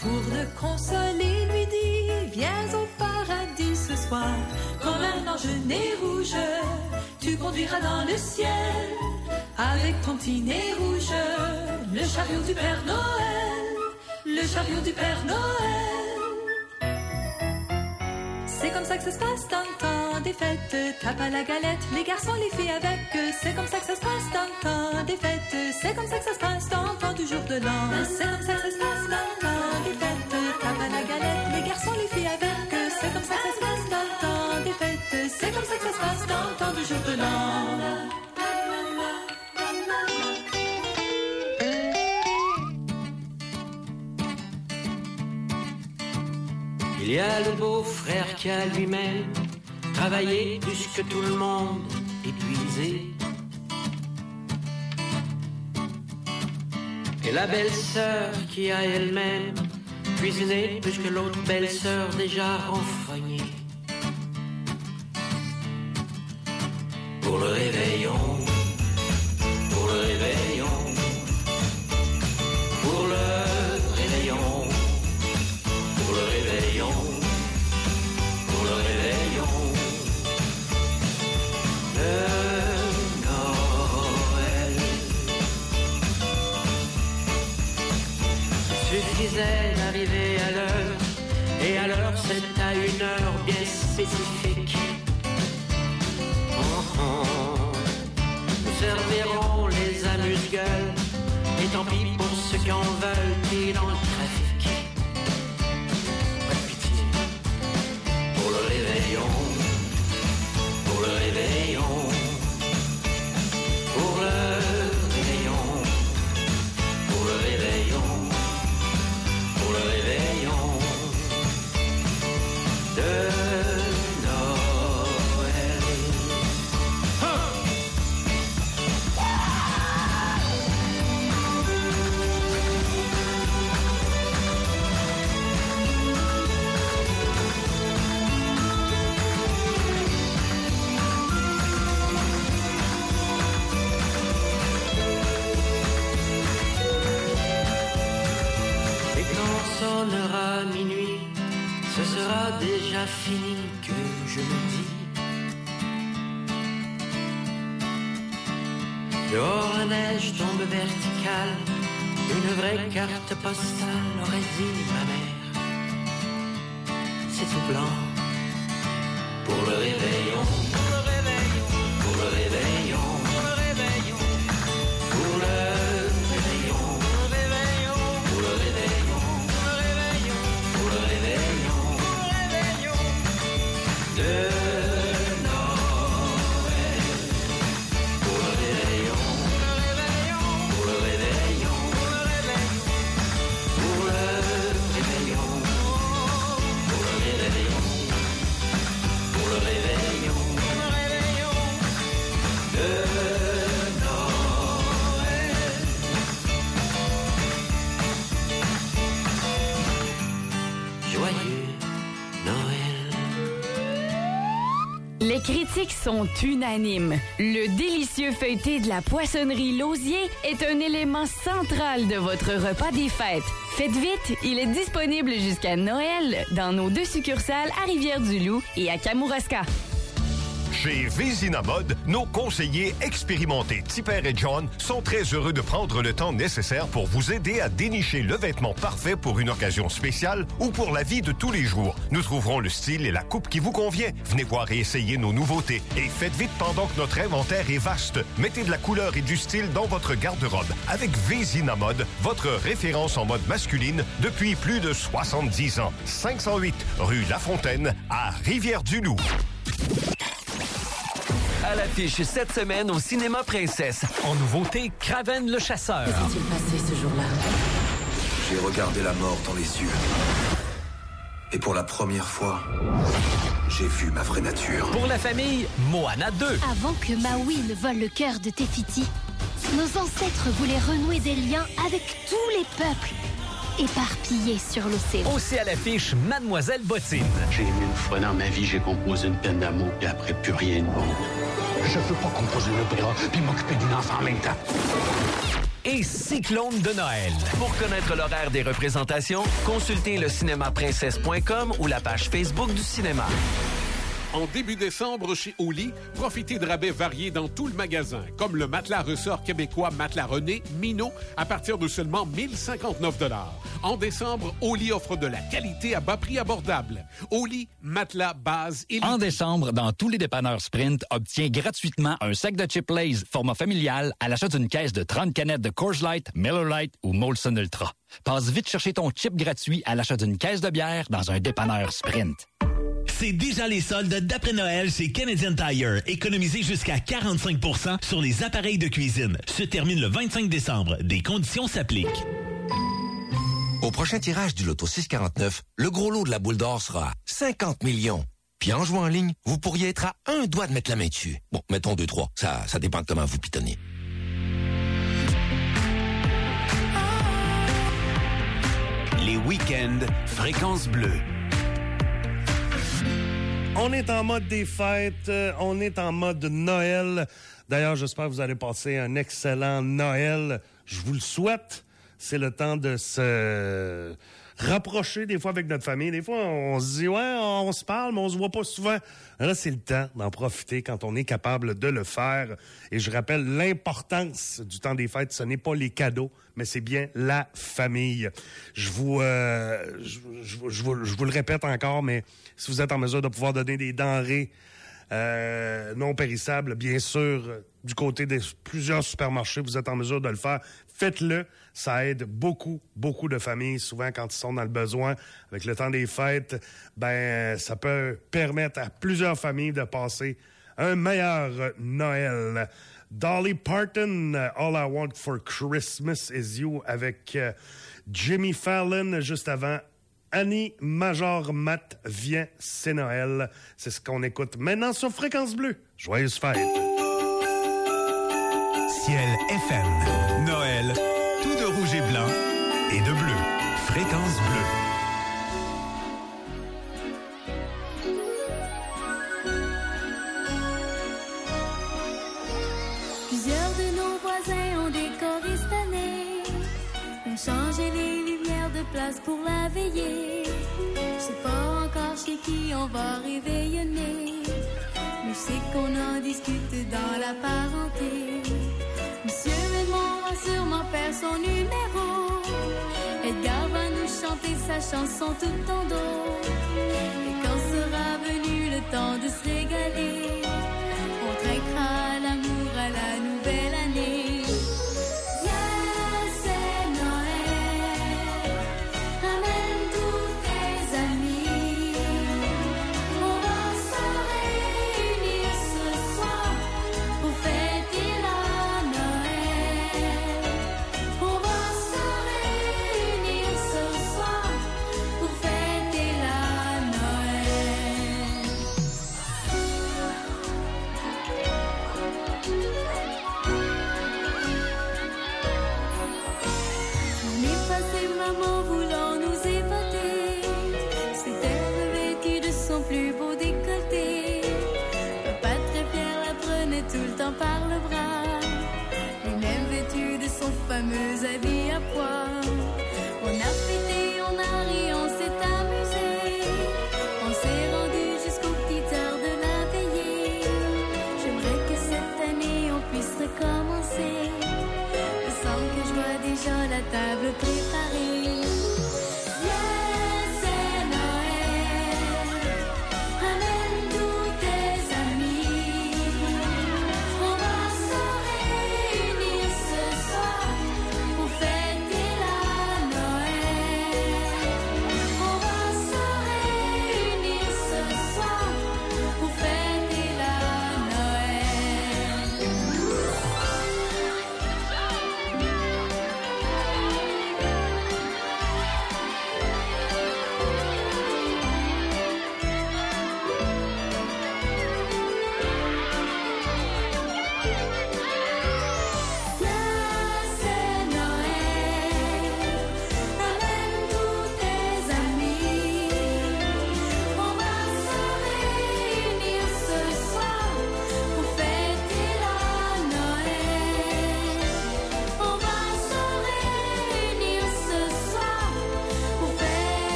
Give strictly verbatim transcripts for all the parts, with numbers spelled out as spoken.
Pour le consoler, lui dit, viens au paradis ce soir. Comme un ange né rouge, tu conduiras dans le ciel. Avec ton petit nez rouge, le chariot du Père Noël. Le chariot du Père Noël. C'est comme ça que ça se passe dans le temps des fêtes. Tape à la galette, les garçons, les filles avec. C'est comme ça que ça se passe dans le temps des fêtes. C'est comme ça que ça se passe dans le temps du jour de l'an. C'est comme ça que ça se passe dans le temps des fêtes. Tape à la galette, les garçons, les filles avec. C'est comme ça que ça se passe dans le temps des fêtes. C'est comme ça que ça se passe dans le temps du jour de l'an. Il y a le beau-frère qui a lui-même travaillé plus que tout le monde, épuisé. Et la belle-sœur qui a elle-même cuisiné plus que l'autre belle-sœur déjà renfrognée. Pour le réveillon, pour le réveillon, pour le réveillon, pour le réveillon, pour le réveillon de Noël. Il suffisait d'arriver à l'heure, et à l'heure c'est à une heure bien spécifique. Oh, oh. Nous servirons les amuse-gueules, et tant pis pour ceux qui en veulent, qui dans le trafic. Pas de pitié. Pour le réveillon, pour le réveillon, pour le réveillon, pour le réveillon, pour le réveillon de sonnera minuit, ce sera déjà fini que je me dis. Dehors la neige tombe verticale, une vraie carte postale aurait dit ma mère. C'est tout blanc pour le réveillon, pour le réveillon, pour le réveillon, pour le réveillon, pour le réveillon, pour le réveillon. Pour le réveillon, de Noël. Pour le réveillon, pour le réveillon, pour le réveillon, pour le réveillon, pour le réveillon, de Les critiques sont unanimes. Le délicieux feuilleté de la poissonnerie Lausier est un élément central de votre repas des fêtes. Faites vite, il est disponible jusqu'à Noël dans nos deux succursales à Rivière-du-Loup et à Kamouraska. Chez Vézina Mode, nos conseillers expérimentés Tipper et John sont très heureux de prendre le temps nécessaire pour vous aider à dénicher le vêtement parfait pour une occasion spéciale ou pour la vie de tous les jours. Nous trouverons le style et la coupe qui vous convient. Venez voir et essayer nos nouveautés. Et faites vite pendant que notre inventaire est vaste. Mettez de la couleur et du style dans votre garde-robe. Avec Vézina Mode, votre référence en mode masculine depuis plus de soixante-dix ans. cinq cent huit rue La Fontaine à Rivière-du-Loup. À l'affiche cette semaine au Cinéma Princesse. En nouveauté, Kraven le chasseur. Que s'est-il passé ce jour-là? J'ai regardé la mort dans les yeux. Et pour la première fois, j'ai vu ma vraie nature. Pour la famille, Moana deux. Avant que Maui ne vole le cœur de Tefiti, nos ancêtres voulaient renouer des liens avec tous les peuples éparpillés sur l'océan. Aussi à l'affiche, Mademoiselle Bottine. J'ai aimé une fois dans ma vie, j'ai composé une peine d'amour, puis après, plus rien de bon. Je peux pas composer une opéra puis m'occuper d'une enfant en même temps. et Cyclone de Noël. Pour connaître l'horaire des représentations, consultez le cinéma princesse point com ou la page Facebook du cinéma. En début décembre, chez Oli, profitez de rabais variés dans tout le magasin, comme le matelas ressort québécois Matelas René, Minot, à partir de seulement mille cinquante-neuf dollars. En décembre, Oli offre de la qualité à bas prix abordable. Oli, matelas, base et... En décembre, dans tous les dépanneurs Sprint, obtiens gratuitement un sac de chips Lay's format familial à l'achat d'une caisse de trente canettes de Coors Light, Miller Lite ou Molson Ultra. Passe vite chercher ton chip gratuit à l'achat d'une caisse de bière dans un dépanneur Sprint. C'est déjà les soldes d'après Noël chez Canadian Tire. Économisez jusqu'à quarante-cinq pour cent sur les appareils de cuisine. Se termine le vingt-cinq décembre. Des conditions s'appliquent. Au prochain tirage du Loto six quarante-neuf, le gros lot de la boule d'or sera à cinquante millions. Puis en jouant en ligne, vous pourriez être à un doigt de mettre la main dessus. Bon, mettons deux, trois. Ça, ça dépend de comment vous pitonnez. Les week-ends, Fréquence Bleue. On est en mode des fêtes, on est en mode Noël. D'ailleurs, j'espère que vous allez passer un excellent Noël. Je vous le souhaite. C'est le temps de se rapprocher des fois avec notre famille. Des fois, on se dit, ouais, on se parle, mais on se voit pas souvent. Là, c'est le temps d'en profiter quand on est capable de le faire. Et je rappelle l'importance du temps des fêtes. Ce n'est pas les cadeaux, mais c'est bien la famille. Je vous, euh, je, je, je, vous, je vous le répète encore, mais si vous êtes en mesure de pouvoir donner des denrées euh, non périssables, bien sûr, du côté des plusieurs supermarchés, vous êtes en mesure de le faire. Faites-le. Ça aide beaucoup, beaucoup de familles, souvent quand ils sont dans le besoin. Avec le temps des fêtes, ben ça peut permettre à plusieurs familles de passer un meilleur Noël. Dolly Parton, All I Want for Christmas is You, avec euh, Jimmy Fallon, juste avant. Annie Major Matt vient, c'est Noël. C'est ce qu'on écoute maintenant sur Fréquence Bleue. Joyeuses fêtes. Ciel F M. Noël, tout de rouge et blanc et de bleu. Fréquence Bleue. Plusieurs de nos voisins ont décoré cette année, ont changé les lumières de place pour la veillée. Je sais pas encore chez qui on va réveillonner, mais je sais qu'on en discute dans la parenté. Monsieur Raymond va sûrement faire son numéro, Edgar va nous chanter sa chanson tout en dos. Et quand sera venu le temps de se régaler, on trinquera l'amour à la nouvelle année. Yeah, c'est Noël, ramène tous tes amis. On va se réunir ce soir pour fêter la Noël. On va se réunir ce soir pour fêter la Noël.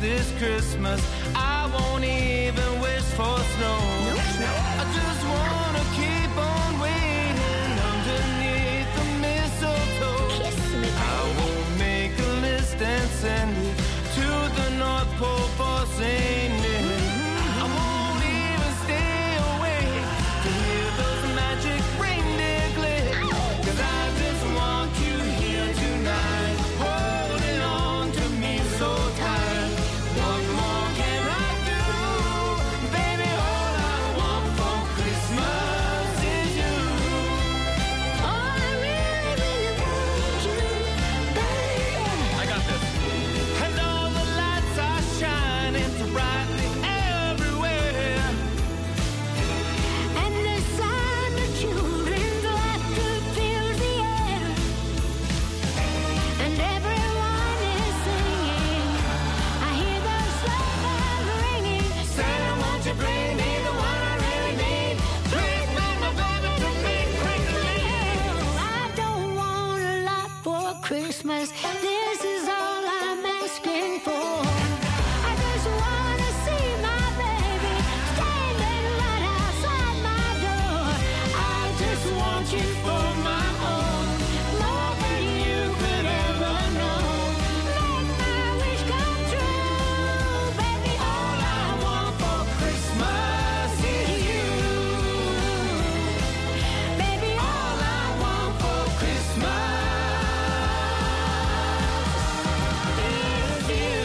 this Christmas. I won't even wish for snow. No snow. I just wanna keep on waiting underneath the mistletoe. Kiss me, I won't make a list and send it to the North Pole for Saint Nick. Mm-hmm. I won't even stay awake to hear those magic reindeer glare. 'Cause I just want you here tonight, holding on to me so tight. What more can I do? Baby, all I want for Christmas is you. All I really, really want you, baby. I got this. And all the lights are shining so brightly everywhere. And the sound of children's laughter fills the air. And everyone is singing. I hear those sleigh bells ringing. Santa, won't you bring me the one I really need? Please make my baby to me quickly. I don't want a lot for Christmas. This is all I'm asking for. I just wanna see my baby standing right outside my door. I just want you for my own, more than you could ever know. Make my wish come true, baby. All I want for Christmas is you. Baby, all I want for Christmas is you.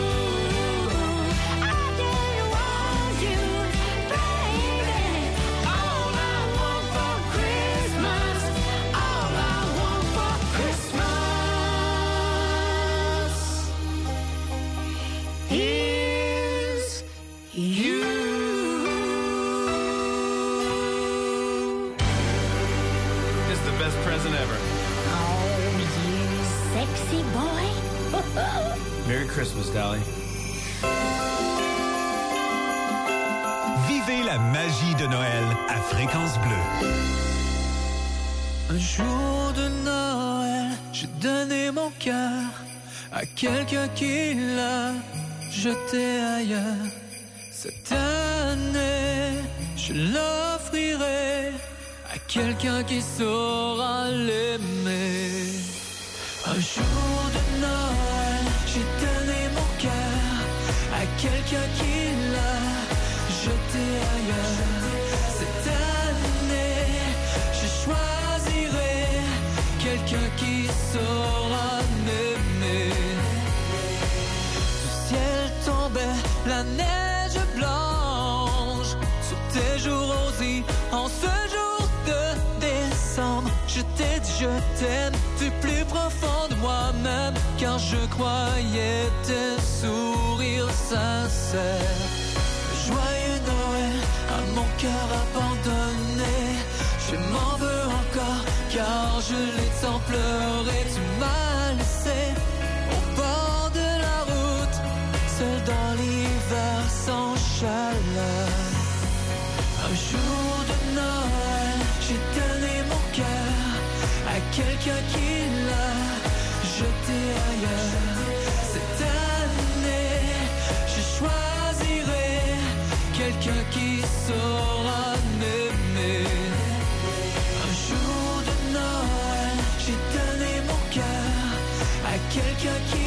I just want you, baby. All I want for Christmas, all I want for Christmas is you. It's the best present ever. Oh, you sexy boy. Merry Christmas, Dolly. Vivez la magie de Noël à Fréquence Bleue. Un jour de Noël, j'ai donné mon cœur à quelqu'un qui l'a jeté ailleurs. Cette année, je l'offrirai à quelqu'un qui saura l'aimer. Un jour de Noël, j'ai donné mon cœur à quelqu'un qui l'a jeté ailleurs. Cette année, je choisirai quelqu'un qui saura m'aimer. Du ciel tombait la neige blanche sur tes joues rosés en ce jour de décembre. Je t'ai dit je t'aime du plus profond de moi-même, car je croyais tes sourires sincères. Joyeux Noël à mon cœur abandonné, je m'en veux encore car je l'ai tant pleuré. Tu m'as laissé au bord de la route, seul dans l'hiver sans chaleur. Un jour de Noël, j'ai donné mon cœur à quelqu'un qui l'a jeté ailleurs. Cette année, je choisirai quelqu'un qui saura m'aimer. Un jour de Noël, j'ai donné mon cœur à quelqu'un qui